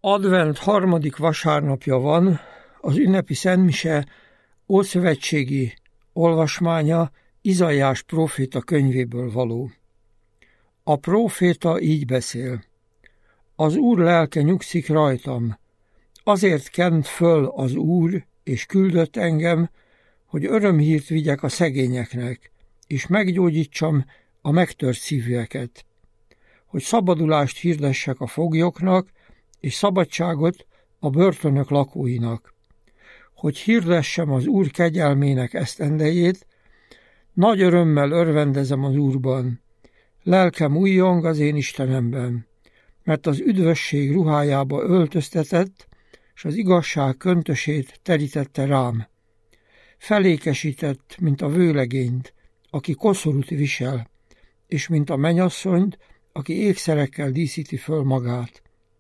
Advent harmadik vasárnapja van, az ünnepi szentmise ószövetségi olvasmánya Izaiás próféta könyvéből való. A próféta így beszél: Az Úr lelke nyugszik rajtam, azért kent föl az Úr, és küldött engem, hogy örömhírt vigyek a szegényeknek, és meggyógyítsam a megtört szívűeket, hogy szabadulást hirdessek a foglyoknak, és szabadságot a börtönök lakóinak, hogy hirdessem az Úr kegyelmének esztendejét, nagy örömmel örvendezem az Úrban, lelkem újjong az én Istenemben, mert az üdvösség ruhájába öltöztetett, és az igazság köntösét terítette rám. Felékesített, mint a vőlegényt, aki koszorút visel, és mint a mennyasszonyt, aki ékszerekkel díszíti föl magát.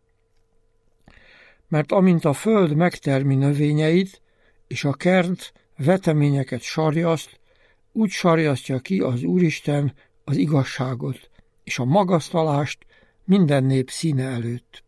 Mert amint a föld megtermi növényeit, és a kert veteményeket sarjaszt, úgy sarjasztja ki az Úristen az igazságot, és a magasztalást minden nép színe előtt.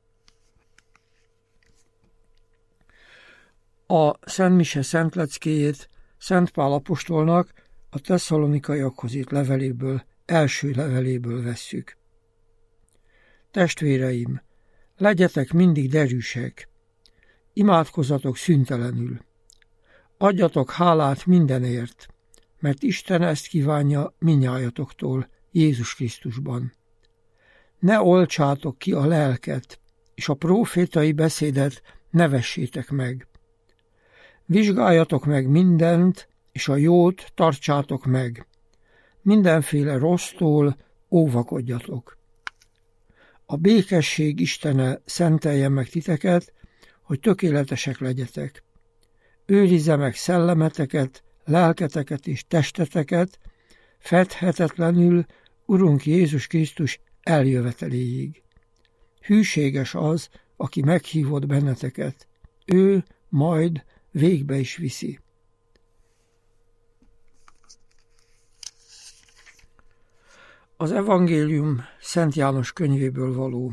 A szentmise szentleckéjét Szent Pál apostolnak a Tesszalonikaiakhoz írt leveléből, első leveléből vesszük. Testvéreim, legyetek mindig derűsek, imádkozzatok szüntelenül, adjatok hálát mindenért, mert Isten ezt kívánja mindnyájatoktól Jézus Krisztusban. Ne oltsátok ki a lelket, és a prófétai beszédet ne vessétek meg. Vizsgáljatok meg mindent, és a jót tartsátok meg. Mindenféle rossztól óvakodjatok. A békesség Istene szentelje meg titeket, hogy tökéletesek legyetek. Őrizze meg szellemeteket, lelketeket és testeteket, fedhetetlenül Urunk Jézus Krisztus eljöveteléig. Hűséges az, aki meghívott benneteket. Ő majd végbe is viszi. Az evangélium Szent János könyvéből való.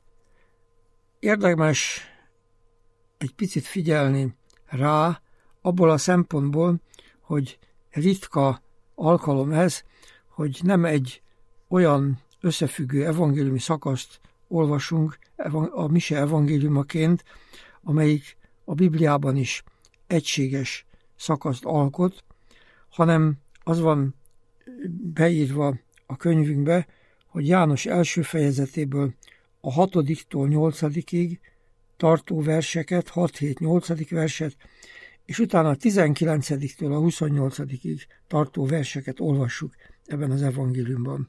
Érdemes egy picit figyelni rá, abból a szempontból, hogy ritka alkalom ez, hogy nem egy olyan összefüggő evangéliumi szakaszt olvasunk a mise evangéliumaként, amelyik a Bibliában is egységes szakaszt alkot, hanem az van beírva a könyvünkbe, hogy János első fejezetéből a 6-tól 8-ig tartó verseket, 6-7-8. verset, és utána a 19-től a 28-ig tartó verseket olvassuk ebben az evangéliumban.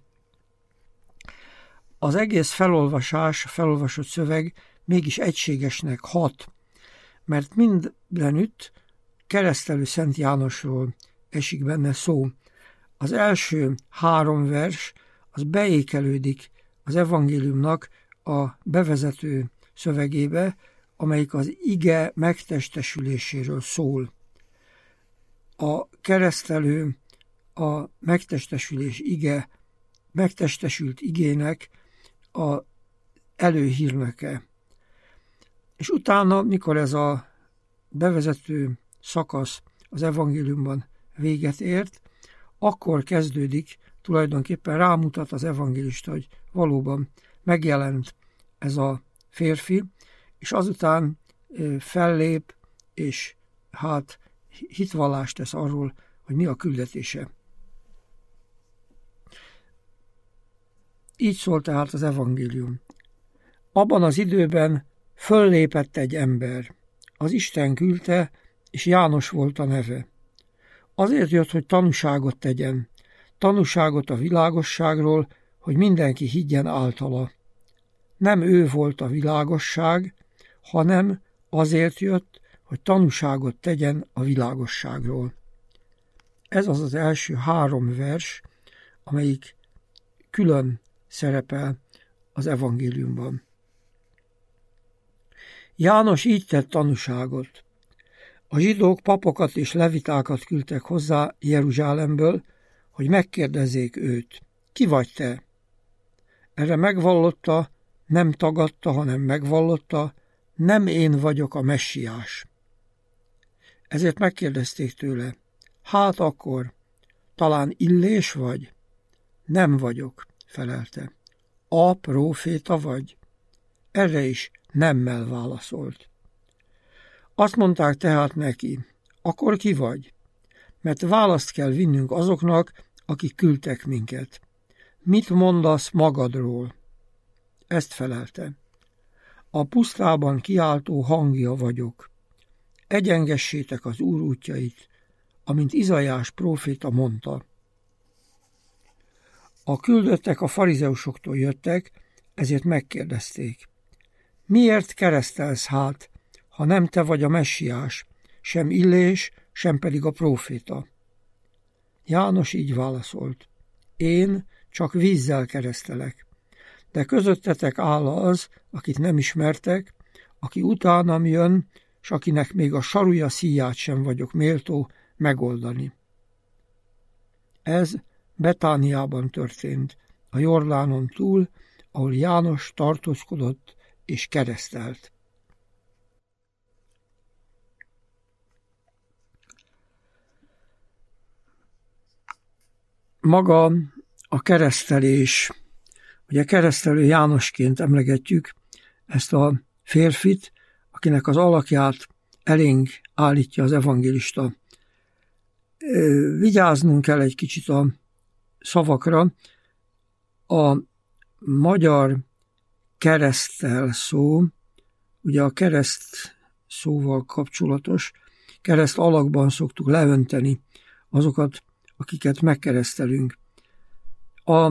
Az egész felolvasott szöveg mégis egységesnek hat, mert mindenütt keresztelő Szent Jánosról esik benne szó. Az első 3 vers az beékelődik az evangéliumnak a bevezető szövegébe, amelyik az ige megtestesüléséről szól. A keresztelő a megtestesülés ige, megtestesült igének a előhírnöke. És utána, mikor ez a bevezető szakasz az evangéliumban véget ért, akkor kezdődik, tulajdonképpen rámutat az evangélista, hogy valóban megjelent ez a férfi, és azután fellép, és hát hitvallást tesz arról, hogy mi a küldetése. Így szól tehát az evangélium. Abban az időben föllépett egy ember. Az Isten küldte, és János volt a neve. Azért jött, hogy tanúságot tegyen. Tanúságot a világosságról, hogy mindenki higgyen általa. Nem ő volt a világosság, hanem azért jött, hogy tanúságot tegyen a világosságról. Ez az első 3 vers, amelyik külön szerepel az evangéliumban. János így tett tanúságot. A zsidók papokat és levitákat küldtek hozzá Jeruzsálemből, hogy megkérdezzék őt. Ki vagy te? Erre megvallotta, nem tagadta, hanem megvallotta, nem én vagyok a messiás. Ezért megkérdezték tőle, hát akkor, talán Illés vagy? Nem vagyok, felelte. A próféta vagy? Erre is nemmel válaszolt. Azt mondták tehát neki, akkor ki vagy? Mert választ kell vinnünk azoknak, akik küldtek minket. Mit mondasz magadról? Ezt felelte. A pusztában kiáltó hangja vagyok. Egyengessétek az Úr útjait, amint Izaiás próféta mondta. A küldöttek a farizeusoktól jöttek, ezért megkérdezték. Miért keresztelsz hát, ha nem te vagy a messiás, sem Illés, sem pedig a próféta? János így válaszolt. Én csak vízzel keresztelek, de közöttetek áll az, akit nem ismertek, aki utánam jön, s akinek még a sarúja szíját sem vagyok méltó megoldani. Ez Betániában történt, a Jordánon túl, ahol János tartózkodott és keresztelt. Maga a keresztelés, ugye keresztelő Jánosként emlegetjük ezt a férfit, akinek az alakját elénk állítja az evangélista. Vigyáznunk kell egy kicsit a szavakra. A magyar keresztel szó, ugye a kereszt szóval kapcsolatos, kereszt alakban szoktuk leönteni azokat, akiket megkeresztelünk. A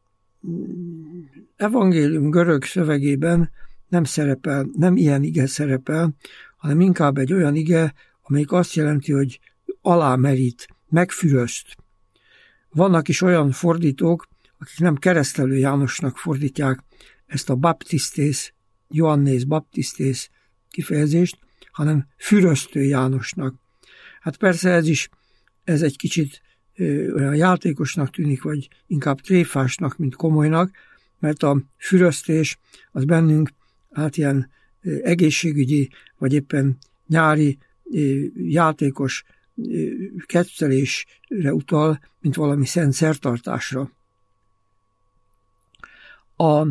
evangélium görög szövegében nem ilyen ige szerepel, hanem inkább egy olyan ige, amelyik azt jelenti, hogy alámerít, megfüröszt. Vannak is olyan fordítók, akik nem keresztelő Jánosnak fordítják ezt a baptistész, Johannes baptistész kifejezést, hanem fürösztő Jánosnak. Hát persze ez egy kicsit olyan játékosnak tűnik, vagy inkább tréfásnak, mint komolynak, mert a fürösztés az bennünk hát ilyen egészségügyi, vagy éppen nyári játékos kettelésre utal, mint valami szent szertartásra. A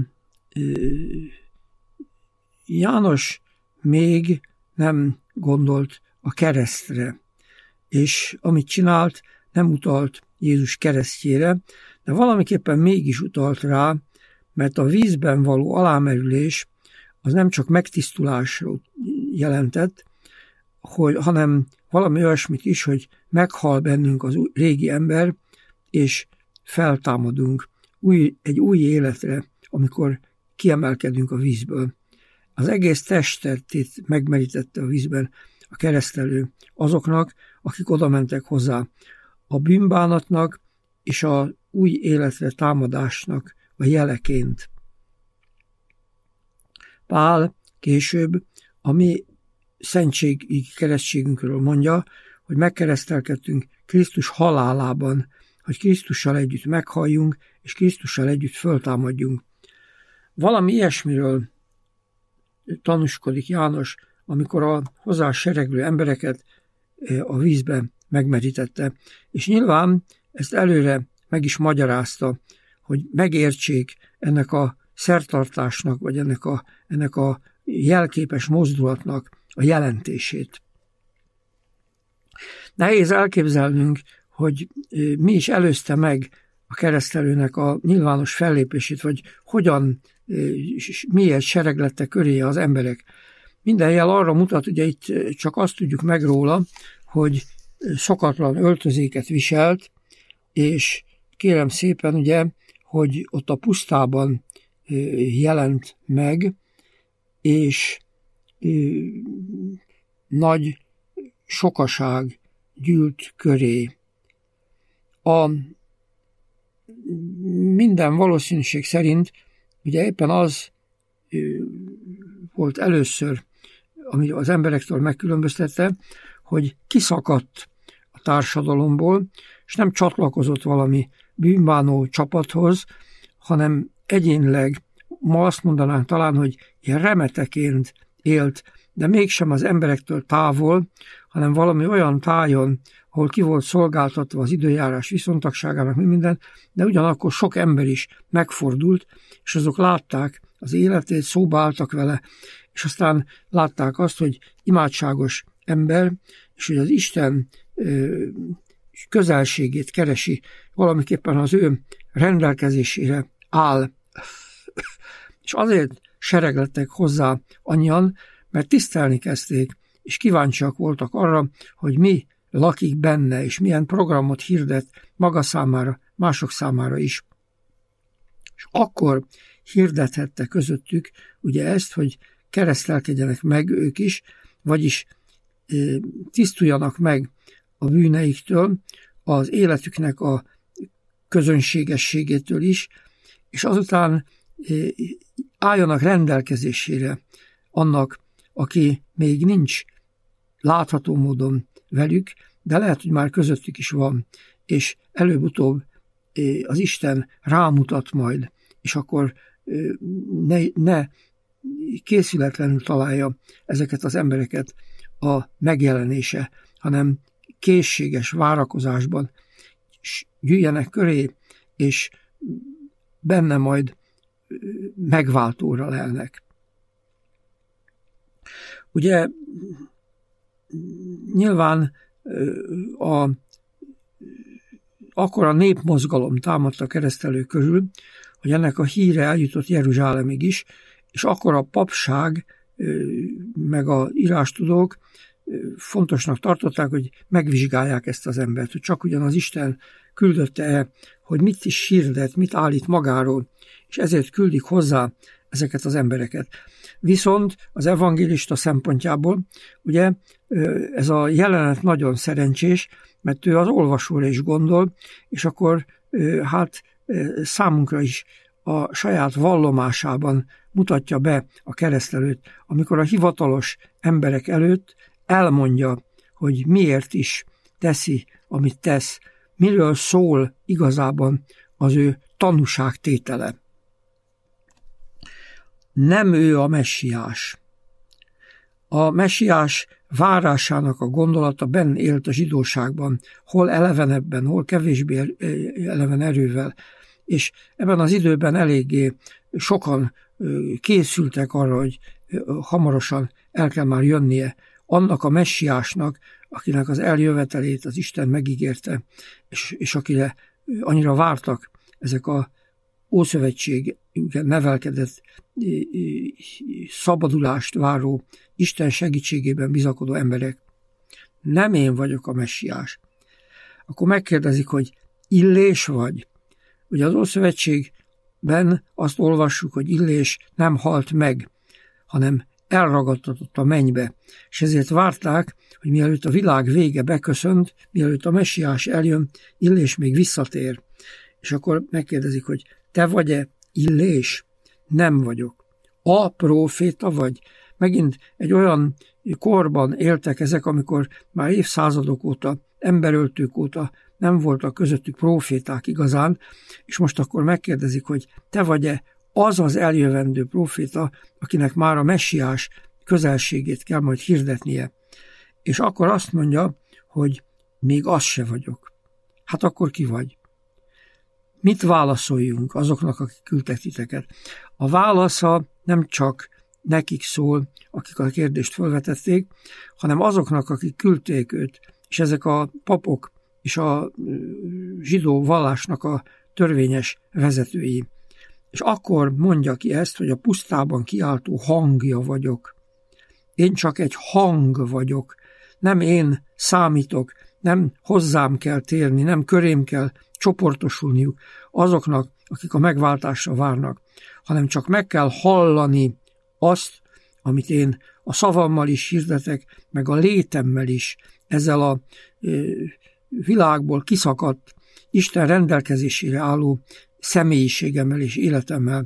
János még nem gondolt a keresztre, és amit csinált, nem utalt Jézus keresztjére, de valamiképpen mégis utalt rá, mert a vízben való alámerülés az nem csak megtisztulásról jelentett, hanem valami olyasmit is, hogy meghal bennünk az régi ember, és feltámadunk egy új életre, amikor kiemelkedünk a vízből. Az egész testet megmerítette a vízben a keresztelő azoknak, akik oda mentek hozzá, a bűnbánatnak és a új életre támadásnak a jeleként. Pál később a mi szentségi keresztségünkről mondja, hogy megkeresztelkedtünk Krisztus halálában, hogy Krisztussal együtt meghalljunk, és Krisztussal együtt föltámadjunk. Valami ilyesmiről tanúskodik János, amikor a hozzá sereglő embereket a vízbe megmerítette. És nyilván ezt előre meg is magyarázta, hogy megértsék ennek a szertartásnak, vagy ennek a jelképes mozdulatnak a jelentését. Nehéz elképzelnünk, hogy mi is előzte meg a keresztelőnek a nyilvános fellépését, vagy miért sereglette köré az emberek. Minden jel arra mutat, ugye itt csak azt tudjuk meg róla, hogy szokatlan öltözéket viselt, és kérem szépen, ugye, hogy ott a pusztában jelent meg, és nagy sokaság gyűlt köré. Minden valószínűség szerint ugye éppen az volt először, ami az emberektől megkülönböztette, hogy kiszakadt a társadalomból, és nem csatlakozott valami bűnbánó csapathoz, hanem egyénileg ma azt mondanánk talán, hogy ilyen remeteként élt, de mégsem az emberektől távol, hanem valami olyan tájon, ahol ki volt szolgáltatva az időjárás viszontagságának minden, de ugyanakkor sok ember is megfordult, és azok látták az életét, szóba álltak vele, és aztán látták azt, hogy imádságos ember, és hogy az Isten közelségét keresi, valamiképpen az ő rendelkezésére áll. És azért sereglettek hozzá annyian, mert tisztelni kezdték, és kíváncsiak voltak arra, hogy mi lakik benne, és milyen programot hirdet maga számára, mások számára is. És akkor hirdethette közöttük ugye ezt, hogy keresztelkedjenek meg ők is, vagyis tisztuljanak meg a bűneiktől, az életüknek a közönségességétől is, és azután álljanak rendelkezésére annak, aki még nincs látható módon velük, de lehet, hogy már közöttük is van, és előbb-utóbb az Isten rámutat majd, és akkor ne készületlenül találja ezeket az embereket a megjelenése, hanem készséges várakozásban gyűjjenek köré, és benne majd megváltóra lelnek. Ugye nyilván akkor a népmozgalom támadt a keresztelő körül, hogy ennek a híre eljutott Jeruzsálemig is, és akkor a papság meg az írástudók fontosnak tartották, hogy megvizsgálják ezt az embert, hogy csak ugyan az Isten küldötte-e, hogy mit is hirdet, mit állít magáról, és ezért küldik hozzá ezeket az embereket. Viszont az evangélista szempontjából ugye ez a jelenet nagyon szerencsés, mert ő az olvasóra is gondol, és akkor hát számunkra is a saját vallomásában mutatja be a keresztelőt, amikor a hivatalos emberek előtt elmondja, hogy miért is teszi, amit tesz, miről szól igazában az ő tanúságtétele. Nem ő a messiás. A messiás várásának a gondolata benn élt a zsidóságban, hol elevenebben, hol kevésbé eleven erővel, és ebben az időben eléggé sokan készültek arra, hogy hamarosan el kell már jönnie annak a messiásnak, akinek az eljövetelét az Isten megígérte, és akire annyira vártak ezek a Ószövetség nevelkedett, szabadulást váró, Isten segítségében bizakodó emberek. Nem én vagyok a messiás. Akkor megkérdezik, hogy Illés vagy? Ugye az Ószövetségben azt olvassuk, hogy Illés nem halt meg, hanem elragadtatott a mennybe, és ezért várták, hogy mielőtt a világ vége beköszönt, mielőtt a messiás eljön, Illés még visszatér. És akkor megkérdezik, hogy te vagy-e Illés? Nem vagyok. A próféta vagy? Megint egy olyan korban éltek ezek, amikor már évszázadok óta, emberöltők óta nem voltak közöttük próféták igazán, és most akkor megkérdezik, hogy te vagy-e az az eljövendő próféta, akinek már a messiás közelségét kell majd hirdetnie. És akkor azt mondja, hogy még az se vagyok. Hát akkor ki vagy? Mit válaszoljunk azoknak, akik küldtek titeket? A válasza nem csak nekik szól, akik a kérdést felvetették, hanem azoknak, akik küldték őt, és ezek a papok és a zsidó vallásnak a törvényes vezetői. És akkor mondja ki ezt, hogy a pusztában kiáltó hangja vagyok. Én csak egy hang vagyok, nem én számítok, nem hozzám kell térni, nem körém kell csoportosulniuk azoknak, akik a megváltásra várnak, hanem csak meg kell hallani azt, amit én a szavammal is hirdetek, meg a létemmel is, ezzel a világból kiszakadt, Isten rendelkezésére álló személyiségemmel és életemmel.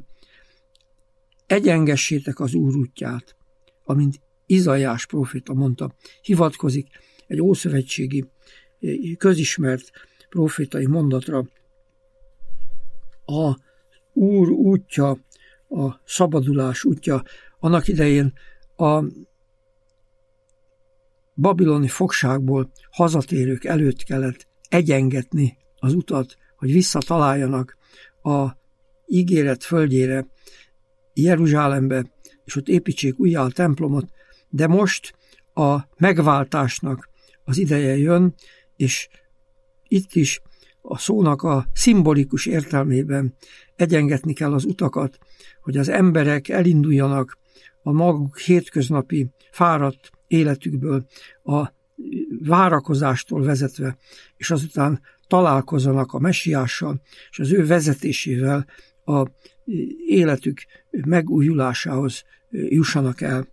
Egyengessétek az Úr útját, amint Izaiás próféta mondta, hivatkozik egy ószövetségi, közismert prófétai mondatra. A Úr útja a szabadulás útja. Annak idején a babiloni fogságból hazatérők előtt kellett egyengetni az utat, hogy visszataláljanak a ígéret földjére, Jeruzsálembe, és ott építsék újjá a templomot, de most a megváltásnak az ideje jön, és itt is a szónak a szimbolikus értelmében egyengetni kell az utakat, hogy az emberek elinduljanak a maguk hétköznapi fáradt életükből, a várakozástól vezetve, és azután találkozzanak a messiással, és az ő vezetésével a életük megújulásához jussanak el.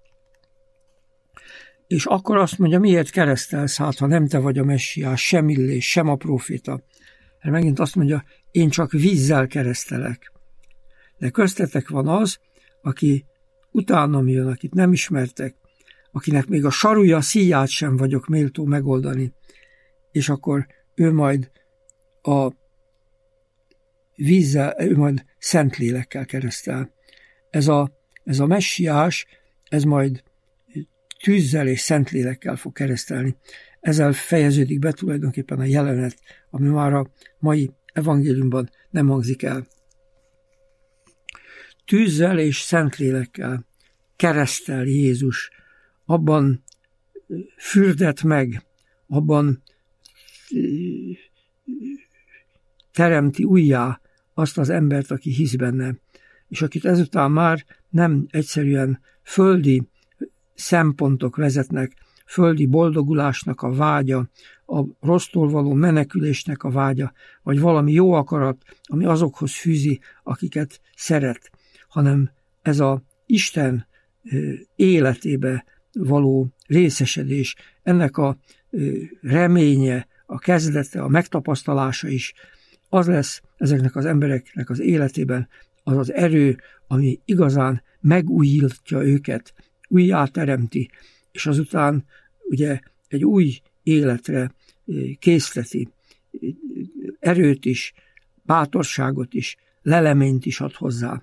És akkor azt mondja, miért keresztelsz, hát ha nem te vagy a messiás, sem Illés, sem a próféta. Mert megint azt mondja, én csak vízzel keresztelek. De köztetek van az, aki utánam jön, akit nem ismertek, akinek még a sarúja szíját sem vagyok méltó megoldani, és akkor ő majd a vízzel, ő majd Szentlélekkel keresztel. Ez a messiás, ez majd tűzzel és Szentlélekkel fog keresztelni. Ezzel fejeződik be tulajdonképpen a jelenet, ami már a mai evangéliumban nem hangzik el. Tűzzel és Szentlélekkel keresztel Jézus, abban fürdet meg, abban teremti újjá azt az embert, aki hisz benne, és akit ezután már nem egyszerűen földi szempontok vezetnek, földi boldogulásnak a vágya, a rossztól való menekülésnek a vágya, vagy valami jó akarat, ami azokhoz fűzi, akiket szeret, hanem ez az Isten életébe való részesedés, ennek a reménye, a kezdete, a megtapasztalása is, az lesz ezeknek az embereknek az életében az az erő, ami igazán megújítja őket, újjáteremti, és azután ugye egy új életre készleti, erőt is, bátorságot is, leleményt is ad hozzá.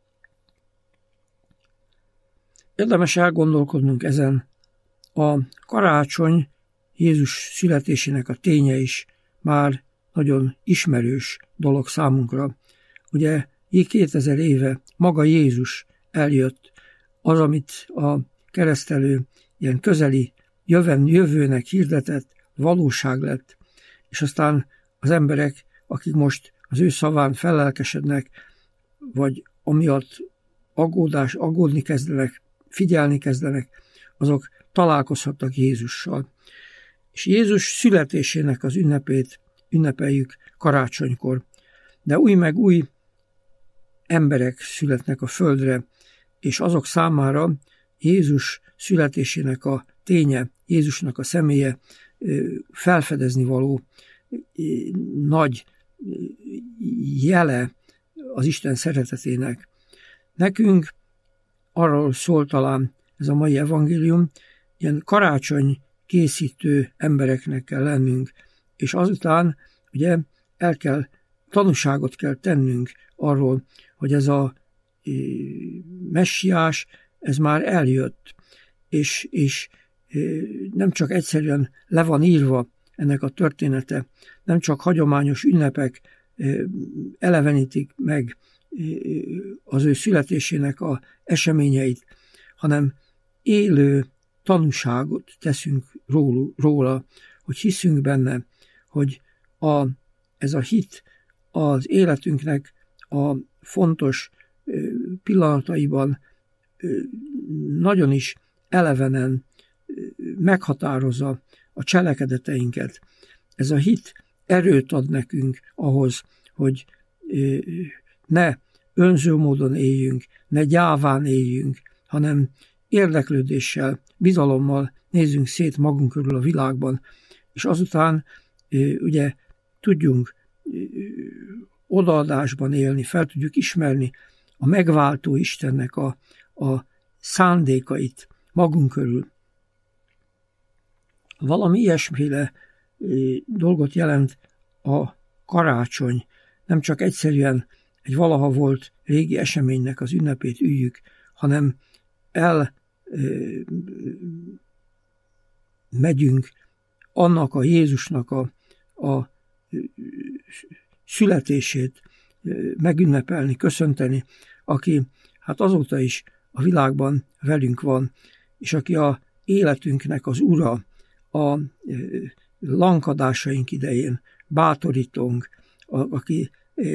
Érdemes elgondolkodnunk ezen. A karácsony Jézus születésének a ténye is már nagyon ismerős dolog számunkra. Ugye 2000 éve maga Jézus eljött, az, amit a keresztelő ilyen közeli jövőnek hirdetett, valóság lett, és aztán az emberek, akik most az ő szaván fellelkesednek, vagy amiatt aggódni kezdenek, figyelni kezdenek, azok találkozhattak Jézussal. És Jézus születésének az ünnepét ünnepeljük karácsonykor. De új meg új emberek születnek a földre, és azok számára Jézus születésének a ténye, Jézusnak a személye felfedezni való nagy jele az Isten szeretetének. Nekünk arról szól talán ez a mai evangélium, ilyen karácsony készítő embereknek kell lennünk, és azután ugye tanúságot kell tennünk arról, hogy ez a messiás, ez már eljött, és nem csak egyszerűen le van írva ennek a története, nem csak hagyományos ünnepek elevenítik meg az ő születésének az eseményeit, hanem élő tanúságot teszünk róla, hogy hiszünk benne, hogy ez a hit az életünknek a fontos pillanataiban nagyon is elevenen meghatározza a cselekedeteinket. Ez a hit erőt ad nekünk ahhoz, hogy ne önző módon éljünk, ne gyáván éljünk, hanem érdeklődéssel, bizalommal nézzünk szét magunk körül a világban, és azután ugye tudjunk odaadásban élni, fel tudjuk ismerni a megváltó Istennek a szándékait magunk körül. Valami ilyesmiféle dolgot jelent a karácsony. Nem csak egyszerűen egy valaha volt régi eseménynek az ünnepét üljük, hanem megyünk annak a Jézusnak a születését megünnepelni, köszönteni, aki hát azóta is a világban velünk van, és aki a életünknek az ura, a lankadásaink idején bátorítónk, aki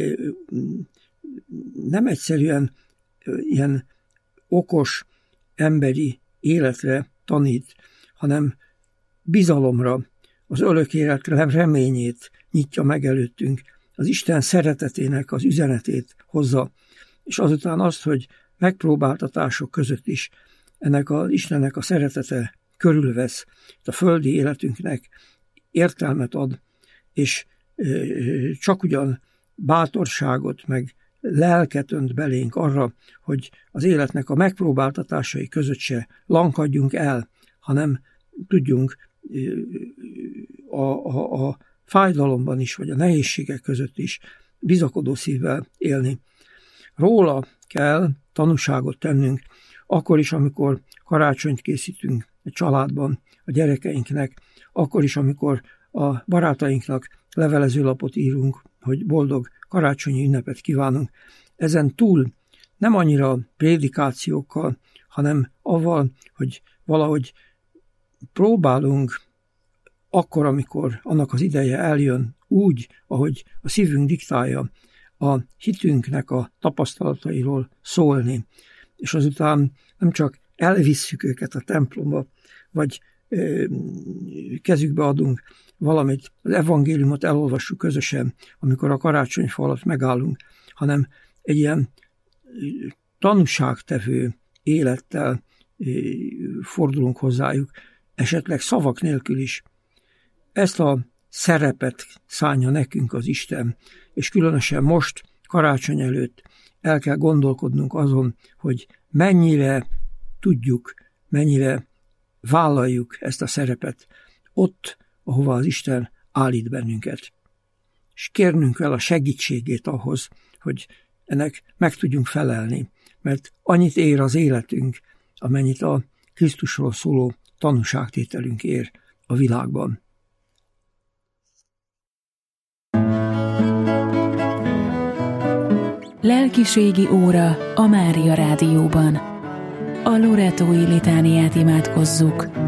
nem egyszerűen ilyen okos emberi életre tanít, hanem bizalomra, az örök életre reményét nyitja meg előttünk, az Isten szeretetének az üzenetét hozza, és azután azt, hogy megpróbáltatások között is ennek az Istennek a szeretete körülvesz, a földi életünknek értelmet ad, és csak ugyan bátorságot, meg lelket önt belénk arra, hogy az életnek a megpróbáltatásai között se lankadjunk el, hanem tudjunk a fájdalomban is, vagy a nehézségek között is bizakodó szívvel élni. Róla kell tanúságot tennünk, akkor is, amikor karácsonyt készítünk a családban, a gyerekeinknek, akkor is, amikor a barátainknak levelezőlapot írunk, hogy boldog karácsonyi ünnepet kívánunk. Ezen túl nem annyira prédikációkkal, hanem avval, hogy valahogy próbálunk akkor, amikor annak az ideje eljön, úgy, ahogy a szívünk diktálja, a hitünknek a tapasztalatairól szólni, és azután nem csak elvisszük őket a templomba, vagy kezükbe adunk valamit, az evangéliumot elolvassuk közösen, amikor a karácsonyfa alatt megállunk, hanem egy ilyen tanúságtevő élettel fordulunk hozzájuk, esetleg szavak nélkül is. Ezt a szerepet szánja nekünk az Isten, és különösen most, karácsony előtt el kell gondolkodnunk azon, hogy mennyire tudjuk, mennyire vállaljuk ezt a szerepet ott, ahova az Isten állít bennünket. És kérnünk el a segítségét ahhoz, hogy ennek meg tudjunk felelni, mert annyit ér az életünk, amennyit a Krisztusról szóló tanúságtételünk ér a világban. Lelkiségi óra a Mária Rádióban. A loretói litániát imádkozzuk.